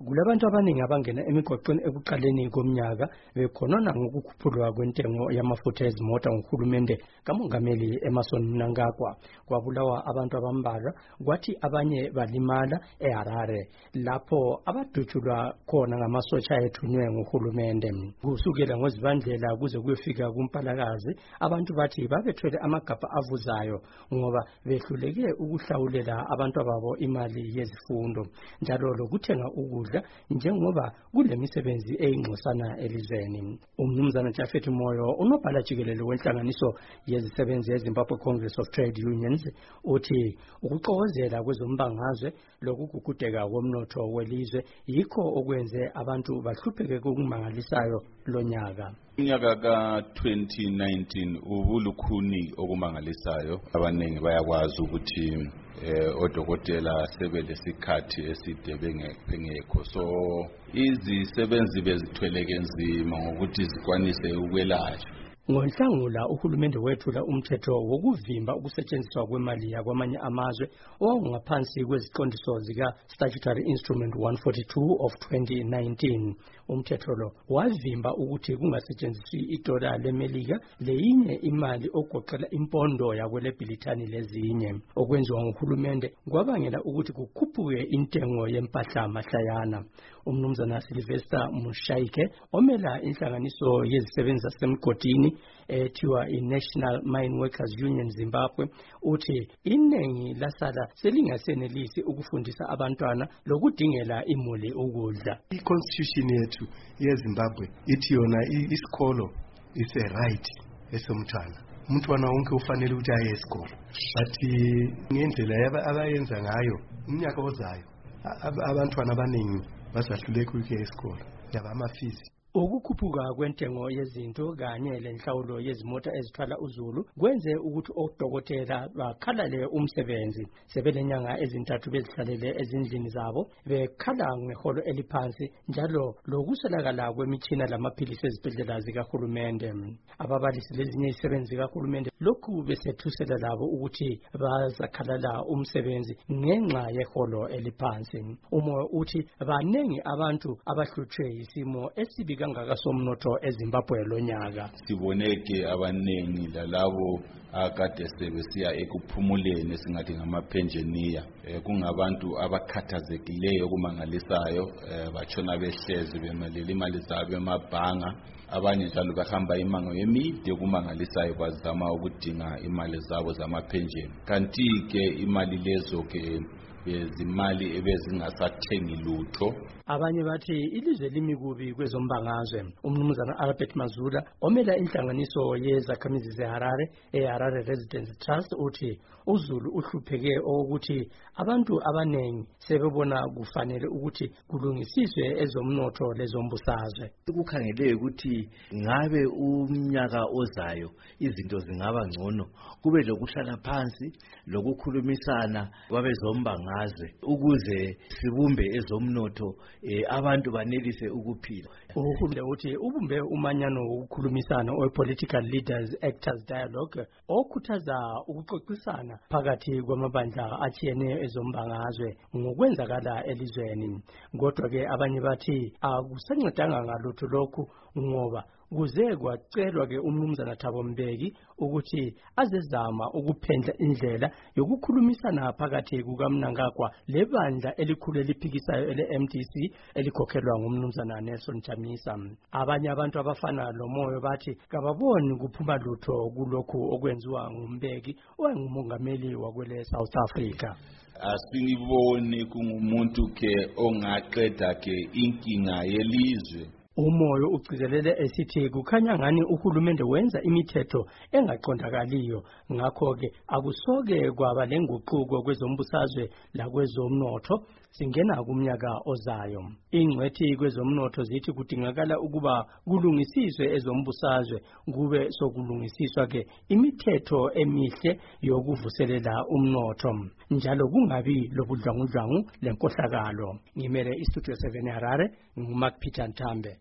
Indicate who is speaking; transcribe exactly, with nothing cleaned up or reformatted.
Speaker 1: Kulabantu abaningi abangena emigoqweni ekuqaleni komnyaka bekhonona ngokukhuphulwa kwentengo yamafutha ezimota nguhulumende kamongameli Emmerson Mnangagwa. Kwabulawa abantu abambalwa kwathi abanye balimala eHarare lapho abadutshulwa khona ngamasotsha ethunywe nguhulumende. Kusukela ngozibandlela kuze kuyofika kuMpalakazi abantu bathi babethwele amagabha avuzayo ngoba behluleke ukuhlawulela abantu ababo imali yezifundo njalo lokuthenga ukudla njengoba kulemisebenzi eyingxosana elizweni. Umnumzana Jafet Moyo unobhala jikelele wenhlanganiso yezisebenzi eZimbabwe Congress of Trade Unions uthi ukuxokozela kwezombangazwe lokugugudeka komnotho welizwe yikho okwenze abantu bahlupheke kokumangalisayo lonyaka.
Speaker 2: Unyaka ka twenty nineteen ubulukhuni okumangalisayo. Abaningi bayakwazi ukuthi eh odokotela sebelesikhathi eside bengekho, so izisebenzi bezithweleke nzima ngokuthi zikwanise ukwelashwa.
Speaker 1: Ngonhlangula uhulumende wethula umthetho wokuvimba ukusetshenziswa kwemali yakwamanye amazwe owawungaphansi kweziqondiso zika Statutory Instrument one forty-two of twenty nineteen. Umthetho lo wavimba ukuthi kungasetshenziswi idola leMelika leyinye imali ogoqela impondo yakwele Britani lezinye. Okwenziwa nguhulumende kwabangela ukuthi kukhuphuke intengo yempahla mahlayana. Umnumzana Sylvester Mushaike omela inhlanganiso yezisebenzi zasemgodini ethiwa iNational Mine Workers Union Zimbabwe uthi iningi lasala selingasenelisi ukufundisa abantwana lokudingela imuli ukudla.
Speaker 3: I-constitution yethu yeZimbabwe ithi yona isikolo is a right esomntwana. Umntwana wonke ufanele ukuthi aye esikolo. Bathi ngendlela abayenza ngayo umnyaka ozayo abantwana abaningi basahluleka ukuya esikolo yaba amafizi.
Speaker 1: Ukukhuphuka kwentengo yezinto kanye lenhlawulo yezimota ezithwala uzulu kwenze ukuthi odokotela bakhalale umsebenzi. Sebelenyanga ezintathu bezihlalele ezindlini zabo bekhala ngeholo eliphansi njalo lokuswelakala kwemitshina lamaphilisi ezibhedlela zikahulumende. Ababalisi lezinye izisebenzi zikahulumende lokhu besethusela labo ukuthi bazakhalala umsebenzi ngenxa yeholo eliphansi. Umoya uthi banengi abantu abahlutshwe isimo esibi kangaka somnotho eZimbabwe lonyaka.
Speaker 2: Siboneke abanengi lalabo akade sebesiya ekuphumuleni singathi ngamapenjeniya kungabantu abakhathazekileyo kumangalisayo batshona behlezi bemalele imali zabo emabhanga. Abanye njalo bahamba imango emide kumangalisayo bazama ukudinga imali zabo zamapenjeni, kanti ke imali lezo ke bezimali ebezingasathengi lutho.
Speaker 1: Abanye bathi ilizwe limi kubi kwezombangazwe. Umnumzana Albert Mazula omela inhlanganiso yezakhamizi zeHarare eHarare Residence Trust uthi uZulu uhlupheke ukuthi abantu abanengi sebebona kufanele ukuthi kulungisiswe ezomnotho lezombusazwe.
Speaker 4: Ukukhangele ukuthi ngabe umnyaka ozayo izinto zingaba ngcono, kube lokuhlala phansi lokukhulumisana kwabezombangazwe ukuze sibumbe ezomnotho eh, abantu banelise ukuphila.
Speaker 1: Uhulumende uthi ubumbe umanyano wokukhulumisana owe-Political Leaders Actors Dialogue okhuthaza ukuxoxisana phakathi kwamabandla atshiyeneyo ezombangazwe ngokwenzakala elizweni. Kodwa ke abanye bathi akusancedanga ngalutho lokhu ngoba kuze kwacelwa ke umnumzana Thabo Mbeki ukuthi azezama ukuphendla indlela yokukhulumisana phakathi kukaMnangagwa lebandla elikhulu eliphikisayo ele-M D C elikhokhelwa ngumnumzana Nelson Chamisa. Abanye abantu abafana loMoyo bathi kababoni kuphuma lutho kulokhu okwenziwa nguMbeki owayengumongameli wakwele South Africa.
Speaker 2: Asingiboni kungumuntu ke ongaqeda ke inkinga yelizwe.
Speaker 1: Umoyo ugcizelele esithi kukhanya ngani uhulumende wenza imithetho engaqondakaliyo, ngakho ke akusoke kwaba lenguquko kwezombusazwe lakwezomnotho singena kumnyaka ozayo. Ingcwethi kwezomnotho zithi kudingakala ukuba kulungisiswe ezombusazwe kube sokulungisiswa ke imithetho emihle yokuvuselela umnotho njalo kungabi lobudlwangudlwangu lenkohlakalo. Ngimele istudio seven Harare, nguMark Peter Ntambe.